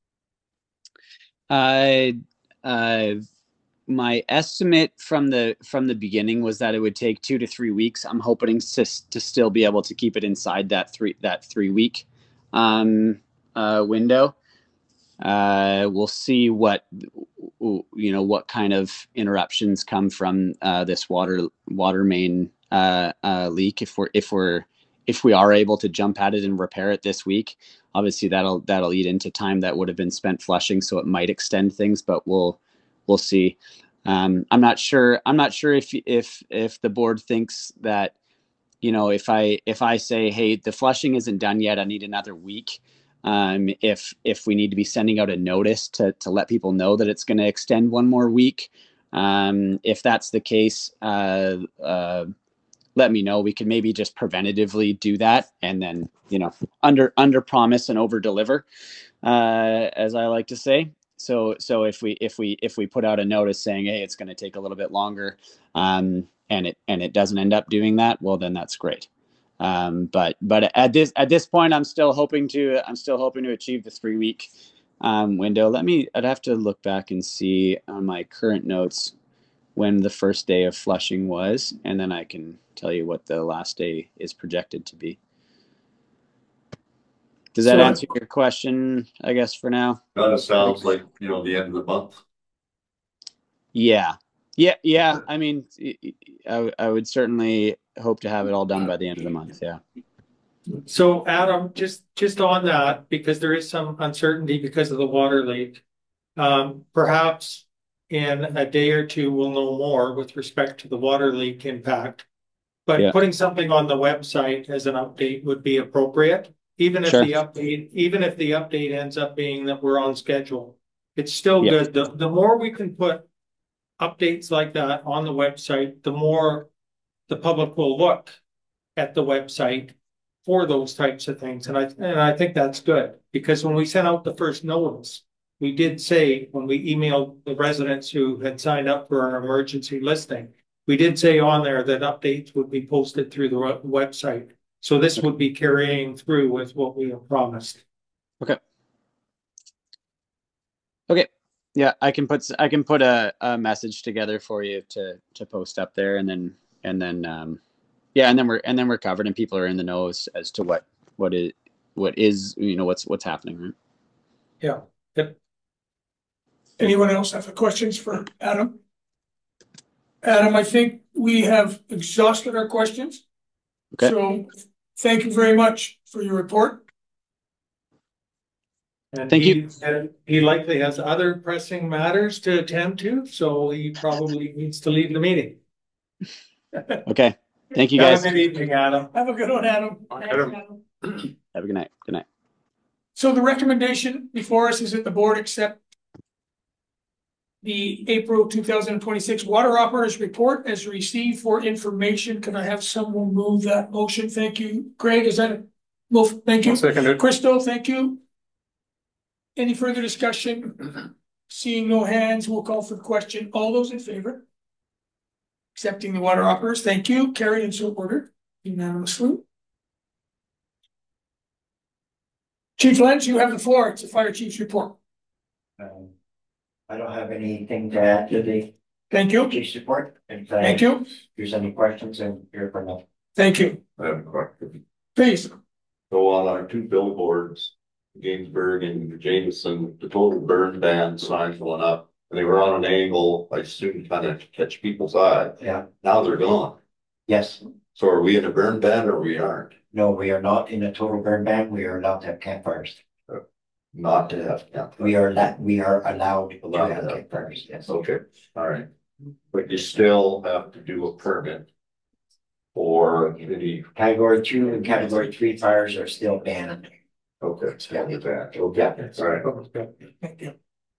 Uh, uh, my estimate from the from the beginning was that it would take two to three weeks. I'm hoping to to still be able to keep it inside that three that three week um, uh, window. Uh, we'll see what you know what kind of interruptions come from uh, this water water main uh, uh, leak. If we're if we're if we are able to jump at it and repair it this week, obviously that'll that'll eat into time that would have been spent flushing, so it might extend things. But we'll we'll see. Um, I'm not sure. I'm not sure if if if the board thinks that you know if I if I say, hey, the flushing isn't done yet, I need another week. Um, if if we need to be sending out a notice to to let people know that it's going to extend one more week, um, if that's the case, uh, uh, let me know. We can maybe just preventatively do that, and then you know under under promise and over deliver, uh, as I like to say. So so if we if we if we put out a notice saying, hey, it's going to take a little bit longer, um, and it and it doesn't end up doing that, well, then that's great. Um, but but at this at this point, I'm still hoping to I'm still hoping to achieve the three week um, window. Let me I'd have to look back and see on my current notes when the first day of flushing was, and then I can tell you what the last day is projected to be. Does that So- answer your question? I guess for now. Kind of sounds like, you know, the end of the month. Yeah, yeah, yeah. I mean, I I would certainly hope to have it all done by the end of the month. Yeah. So Adam, just, just on that, because there is some uncertainty because of the water leak. Um, perhaps in a day or two, we'll know more with respect to the water leak impact. But Yeah. putting something on the website as an update would be appropriate, even if Sure. the update, even if the update ends up being that we're on schedule. It's still Yeah. good. The, the more we can put updates like that on the website, the more the public will look at the website for those types of things. And I, and I think that's good, because when we sent out the first notice, we did say, when we emailed the residents who had signed up for our emergency listing, we did say on there that updates would be posted through the we- website. So this would be carrying through with what we have promised. Okay. Okay. Yeah, I can put I can put a, a message together for you to to post up there, and then and then um yeah, and then we're and then we're covered, and people are in the know as, as to what what is what is you know what's what's happening, right? Yeah. Yep. Anyone else have questions for Adam? Adam, I think we have exhausted our questions. Okay. So thank you very much for your report. And Thank he, you. and he likely has other pressing matters to attend to, so he probably needs to leave the meeting. Okay. Thank you, Have guys. a good evening, Adam. Have a good one, Adam. Adam. Have a good night. Good night. So the recommendation before us is that the board accept the April two thousand twenty-six water operators report as received for information. Can I have someone move that motion? Thank you. Craig, is that a move? Thank you. I'll second it. Crystal, thank you. Any further discussion? Seeing no hands, we'll call for the question. All those in favor? Accepting the water operators, thank you. Carried and so ordered unanimously. Chief Lentz, you have the floor. It's the fire chief's report. Um, I don't have anything to add to the Thank you. chief's report. If uh, Thank you. there's any questions, I'm here for now. Thank you. I have a question. Please. So on our two billboards, Gainsburg and Jameson, the total burn ban signs went up. And they were on an angle, I assume, kind of catch people's eye. Yeah, Now they're gone. yes. So are we in a burn ban or we aren't? No, we are not in a total burn ban. We are allowed to have campfires. Not to have, yeah. We are that, we are allowed to Allowed have to have. campfires, yes. Okay, all right. But you still have to do a permit for any, Category two and category three fires are still banned. okay, it's got me back. Okay, all right. Thank you.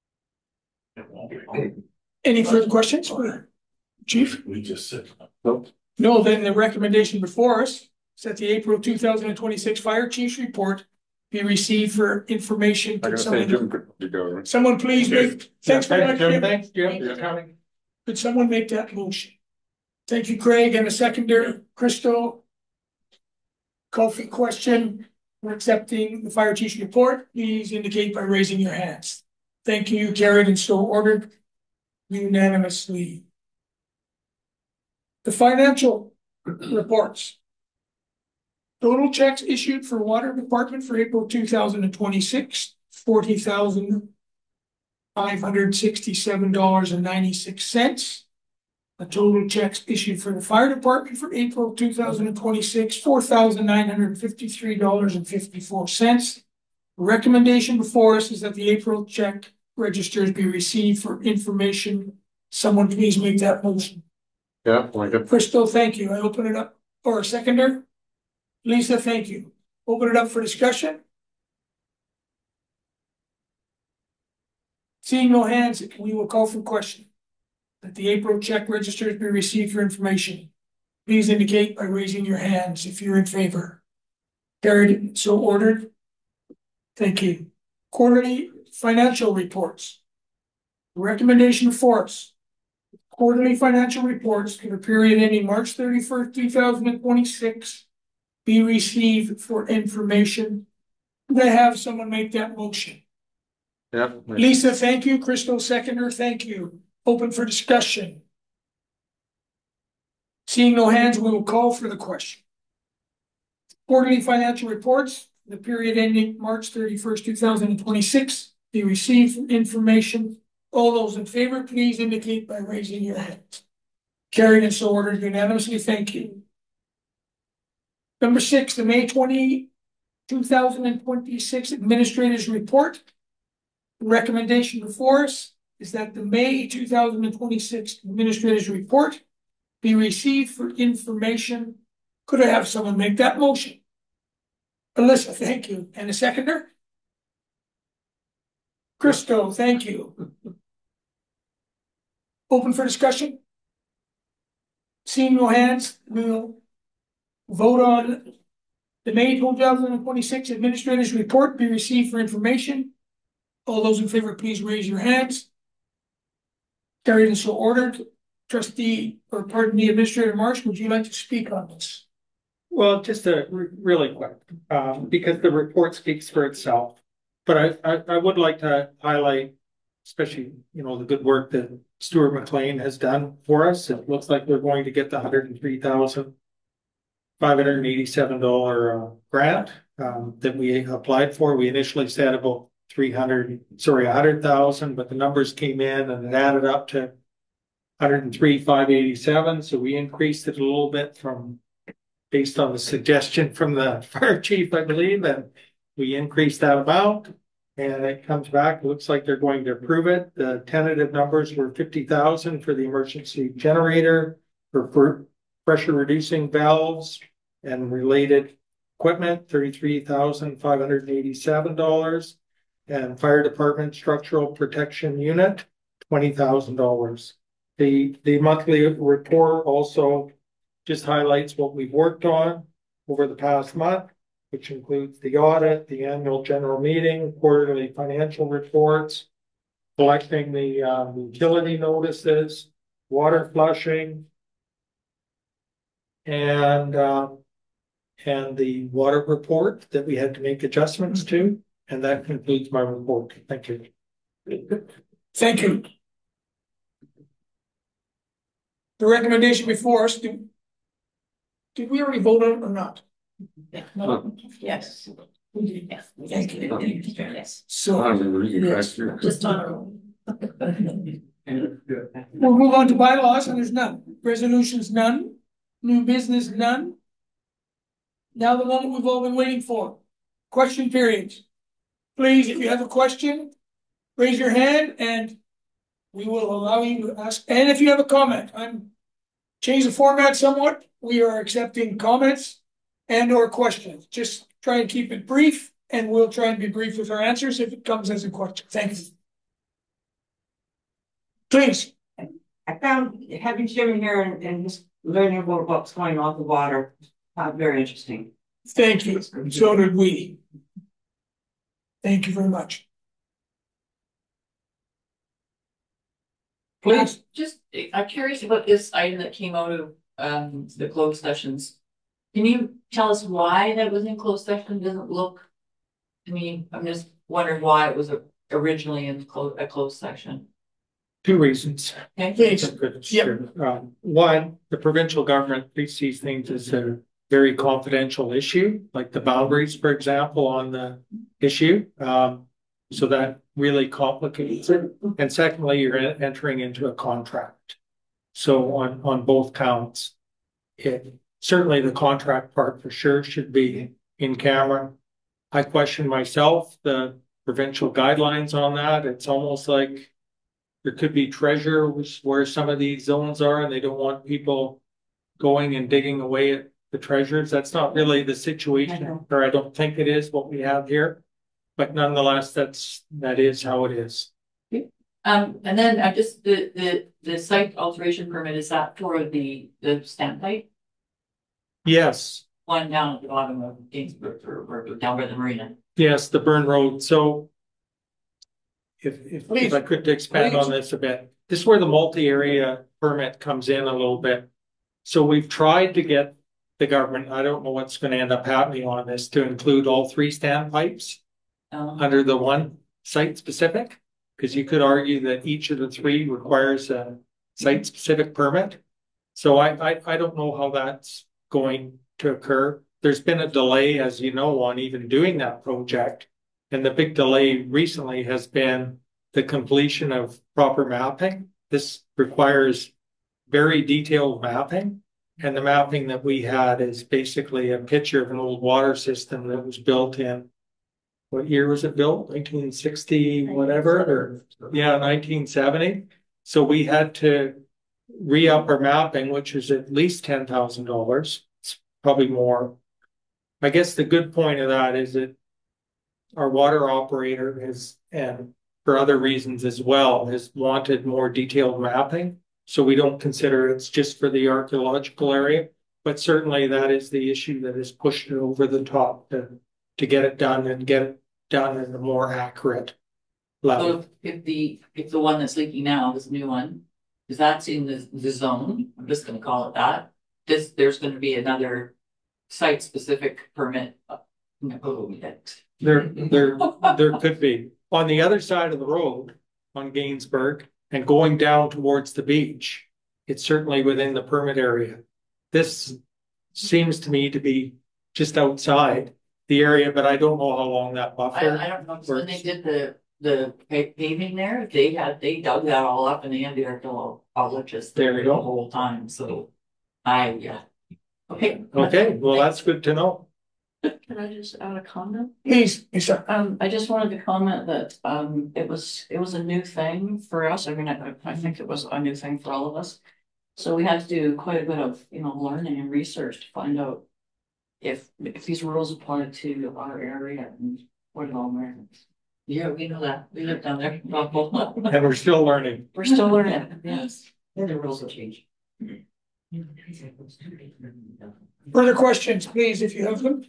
Any further questions, Chief? We just said. No, then the recommendation before us is that the April two thousand twenty-six fire chief's report be received for information. I'm Could gonna say Jim someone, could could go. someone please make, thanks very much, Jim. Thanks, Jim. Thank you. Coming. Could someone make that motion? Thank you, Craig, and a seconder, Crystal. Call for the question. We're accepting the fire chief's report. Please indicate by raising your hands. Thank you, carried and so ordered unanimously. The financial reports. Total checks issued for water department for April two thousand twenty-six, forty thousand five hundred sixty-seven dollars and ninety-six cents. The total checks issued for the fire department for April two thousand twenty-six, four thousand nine hundred fifty-three dollars and fifty-four cents. The recommendation before us is that the April check registers be received for information. Someone please make that motion. Yeah, like it. Crystal, thank you. I open it up, or a seconder. Lisa, thank you. Open it up for discussion. Seeing no hands, we will call for question. That the April check registers be received for information. Please indicate by raising your hands if you're in favor. Carried, so ordered. Thank you. Quarterly financial reports. Recommendation for us. Quarterly financial reports for the period ending March thirty-first, two thousand twenty-six be received for information. Could I have someone make that motion? Yeah. Lisa, thank you. Crystal, seconder, thank you. Open for discussion. Seeing no hands, we will call for the question. Quarterly financial reports, the period ending March thirty-first, two thousand twenty-six, be received for information. All those in favor, please indicate by raising your hand. Carried and so ordered unanimously. Thank you. Number six, the May twentieth, two thousand twenty-six Administrator's Report. The recommendation before us is that the May two thousand twenty-six Administrator's Report be received for information. Could I have someone make that motion? Alyssa, thank you. And a seconder? Christo, thank you. Open for discussion? Seeing no hands, we'll vote on the May two thousand twenty-six Administrator's Report be received for information. All those in favor, please raise your hands. Carried and so ordered. Trustee, or pardon me, Administrator Marsh, would you like to speak on this? Well, just a re- really quick, um, because the report speaks for itself. But I, I, I would like to highlight, especially, you know, the good work that Stuart McLean has done for us. It looks like we're going to get the one hundred three thousand five hundred eighty-seven dollars uh, grant um, that we applied for. We initially said about three hundred, sorry, one hundred thousand, but the numbers came in and it added up to one hundred three thousand five hundred eighty-seven. So we increased it a little bit from, based on the suggestion from the fire chief, I believe, and we increased that amount. And it comes back, it looks like they're going to approve it. The tentative numbers were fifty thousand for the emergency generator, for, for pressure reducing valves and related equipment, thirty-three thousand five hundred eighty-seven dollars, and fire department structural protection unit, twenty thousand dollars. The, the monthly report also just highlights what we've worked on over the past month, which includes the audit, the annual general meeting, quarterly financial reports, collecting the um, utility notices, water flushing, and um, and the water report that we had to make adjustments to. And that concludes my report. Thank you. Thank you. The recommendation before us, did, did we already vote on it or not? No. Yes. Yes. Thank you. Yes. So, yes. Just on our own. We'll move on to bylaws, and there's none. Resolutions, none. New business, none. Now the one we've all been waiting for. Question periods. Please, if you have a question, raise your hand and we will allow you to ask. And if you have a comment, I'm changing the format somewhat. We are accepting comments and or questions. Just try and keep it brief, and we'll try and be brief with our answers if it comes as a question. Thanks. Please. I found having Jim here and, and just learning about what's going on with the water, uh, very interesting. Thank you. So did we. Thank you very much. Please. Uh, just, I'm curious about this item that came out of um the closed sessions. Can you tell us why that was in closed session? Doesn't look to me. I'm just wondering why it was originally in closed a closed session. Two reasons. Okay. Please. Yep. Um, one, the provincial government treats these things as a very confidential issue, like the boundaries, for example, on the issue. Um, so that really complicates it. And secondly, you're entering into a contract. So on, on both counts, it certainly the contract part for sure should be in camera. I question myself, the provincial guidelines on that. It's almost like there could be treasure where some of these zones are, and they don't want people going and digging away at the treasures. That's not really the situation, or I don't think it is what we have here. But nonetheless, that's that is how it is. Um, and then I just the the the site alteration permit, is that for the the stamp pipe? Yes. One down at the bottom of Gainsborough, or, or down by the marina. Yes, the Burn Road. So if if, Please. if I could expand Please. on this a bit, this is where the multi-area permit comes in a little bit. So we've tried to get the government, I don't know what's going to end up happening on this, to include all three standpipes Um, under the one site specific, because you could argue that each of the three requires a site specific permit. So I, I, I don't know how that's going to occur. There's been a delay, as you know, on even doing that project. And the big delay recently has been the completion of proper mapping. This requires very detailed mapping. And the mapping that we had is basically a picture of an old water system that was built in, what year was it built? nineteen sixty, whatever, or yeah, nineteen seventy. So we had to re-up our mapping, which is at least ten thousand dollars. It's probably more. I guess the good point of that is that our water operator has, and for other reasons as well, has wanted more detailed mapping. So we don't consider it's just for the archaeological area, but certainly that is the issue that has pushed it over the top to, to get it done and get it done in a more accurate level. So if, if the if the one that's leaking now, this new one, is that's in the, the zone, I'm just gonna call it that. This there's gonna be another site specific permit. Oh, There, there, there could be. On the other side of the road, on Gainsborough, and going down towards the beach, it's certainly within the permit area. This seems to me to be just outside the area, but I don't know how long that buffer. I, I don't know, so when they did the the paving there, they had they dug that all up and they had the archaeologists There there you go. the whole time. So I yeah. Okay. Okay, well, that's good to know. Can I just add a comment? Please, yes, sir. Um, I just wanted to comment that, um, it was, it was a new thing for us. I mean, I, I think it was a new thing for all of us. So we had to do quite a bit of, you know, learning and research to find out if, if these rules applied to our area and what it all meant. Yeah, we know that. We live down there. And we're still learning. We're still learning, yes. Then the rules will change. Further questions, please, if you have them.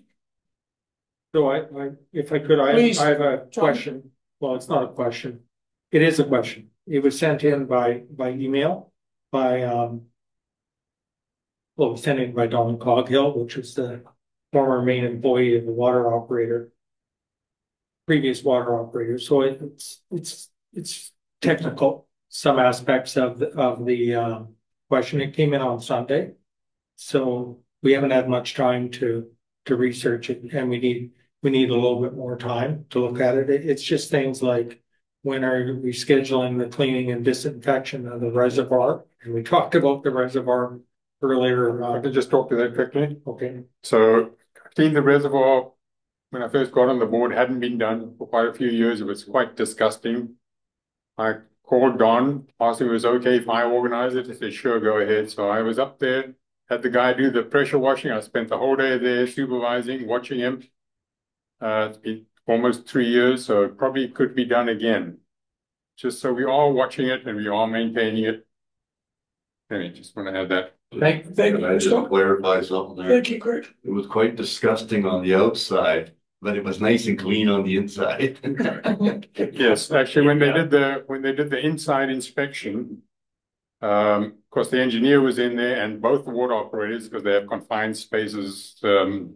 So I, I, if I could, I, Please, I have a John. question. Well, it's not a question. It is a question. It was sent in by, by email by, um, well, it was sent in by Don Coghill, which is the former main employee of the water operator, previous water operator. So it, it's, it's, it's technical, some aspects of the, of the, um, question. It came in on Sunday. So we haven't had much time to, to research it, and we need, we need a little bit more time to look at it. It's just things like, when are we scheduling the cleaning and disinfection of the reservoir? And we talked about the reservoir earlier. I Uh, can just talk to that quickly. okay, So I cleaned the reservoir when I first got on the board, hadn't been done for quite a few years. It was quite disgusting. I called Don, asked him if it was okay if I organize it. He said, sure, go ahead. So I was up there, had the guy do the pressure washing. I spent the whole day there supervising, watching him. Uh, it's been almost three years, so it probably could be done again. Just so we are watching it and we are maintaining it. Anyway, just want to add that. Thank, thank Can I you, just Crystal. clarify something there? Thank you, Craig. It was quite disgusting on the outside, but it was nice and clean on the inside. Yes, actually, when they did the, when they did the inside inspection, um, of course, the engineer was in there and both the water operators, because they have confined spaces, um,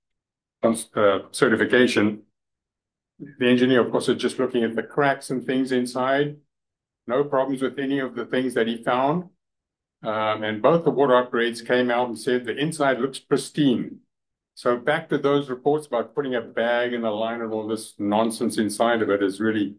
uh, certification. The engineer, of course, is just looking at the cracks and things inside. No problems with any of the things that he found. Um, and both the water operators came out and said the inside looks pristine. So back to those reports about putting a bag and a line and all this nonsense inside of it is really,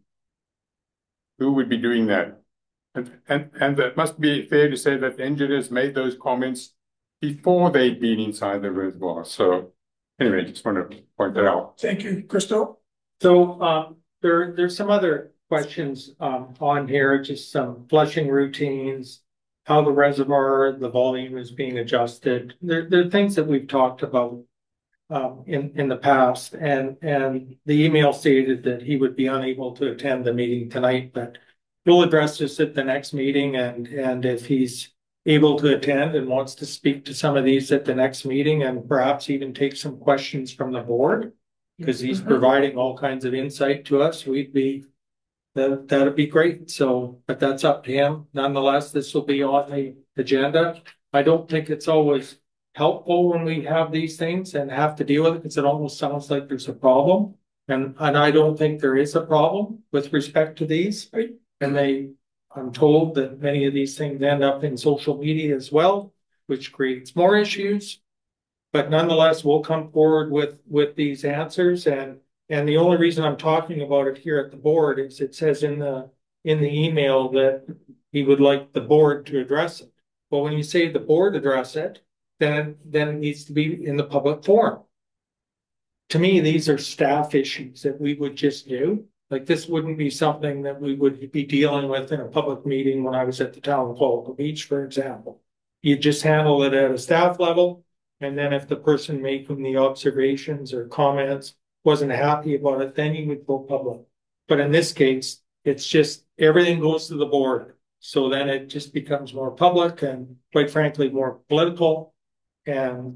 who would be doing that? And, and, and it must be fair to say that the engineers made those comments before they'd been inside the reservoir. So anyway, just want to point that out. Thank you, Crystal. so um, there, there's some other questions um, on here, just some flushing routines, how the reservoir, the volume is being adjusted. There, there are things that we've talked about um, in, in the past, and, and the email stated that he would be unable to attend the meeting tonight, but we'll address this at the next meeting, and, and if he's able to attend and wants to speak to some of these at the next meeting, and perhaps even take some questions from the board, because he's Mhm. providing all kinds of insight to us, we'd be, that, that'd be great. So, but that's up to him. Nonetheless, this will be on the agenda. I don't think it's always helpful when we have these things and have to deal with it, because it almost sounds like there's a problem. And, and I don't think there is a problem with respect to these. Right? And they, I'm told that many of these things end up in social media as well, which creates more issues. But nonetheless, we'll come forward with, with these answers. And, and the only reason I'm talking about it here at the board is it says in the, in the email that he would like the board to address it. Well, when you say the board address it, then, then it needs to be in the public forum. To me, these are staff issues that we would just do. Like, this wouldn't be something that we would be dealing with in a public meeting when I was at the town of Holcomb Beach, for example. You just handle it at a staff level. And then if the person making the observations or comments wasn't happy about it, then you would go public. But in this case, it's just everything goes to the board. So then it just becomes more public and, quite frankly, more political. And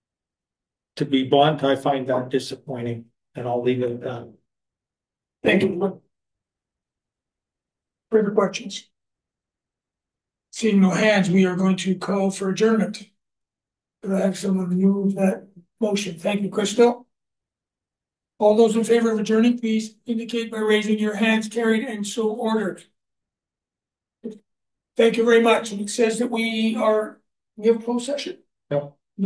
to be blunt, I find that disappointing, and I'll leave it at that. Thank you. Further questions? Seeing no hands, we are going to call for adjournment. Could I have someone move that motion? Thank you, Crystal. All those in favor of adjourning, please indicate by raising your hands. Carried and so ordered. Thank you very much. And it says that we are, we have a closed session. No.